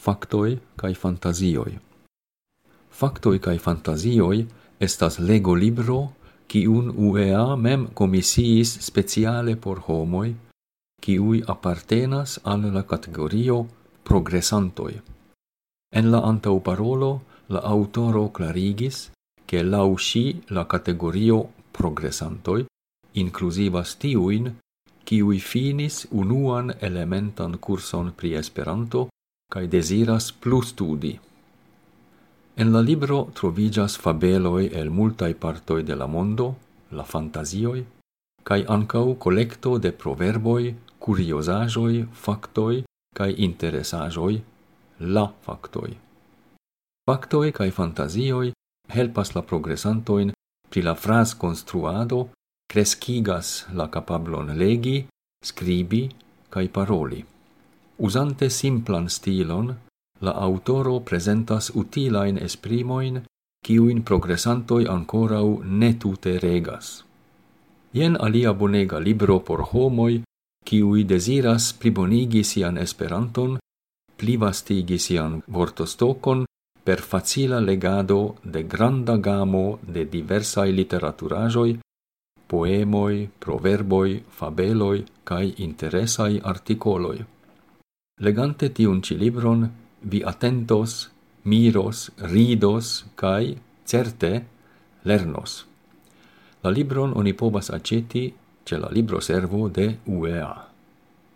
factoi cae fantasioi. Factoi cae fantasioi estas lego libro quiun UEA mem commissiis speciale por homoi, quiui appartenas al la categorio progressantoi. En la antauparolo la autoro clarigis che lau sci la categorio progressantoi inclusivas tiuin quiui finis unuan elementan curson pri Esperanto cae desiras plus studi. En la libro trovigas fabeloi el multae partoi de la mondo, la fantasioi, cae ancau collecto de proverboi, curiosajoi, factoi, cae interesajoi, la factoi. Factoi cae fantasioi helpas la progressantoin pri la fras construado, crescigas la capablon legi, scribi, cae paroli. Usante simplan stilon, la autoro presentas utilain esprimoin, quiuin progressantoi ancorau ne tute regas. Ien alia bonega libro por homoi, quiui desiras plibonigi sian Esperanton, plivastigi sian vortostokon per facila legado de granda gamo de diversae literaturajoi, poemoi, proverboi, fabeloi, cae interesai articoloi. Legante tiun ci libron, vi attentos, miros, ridos, cae, certe, lernos. La libron oni povas aceti ce la libroservo de UEA.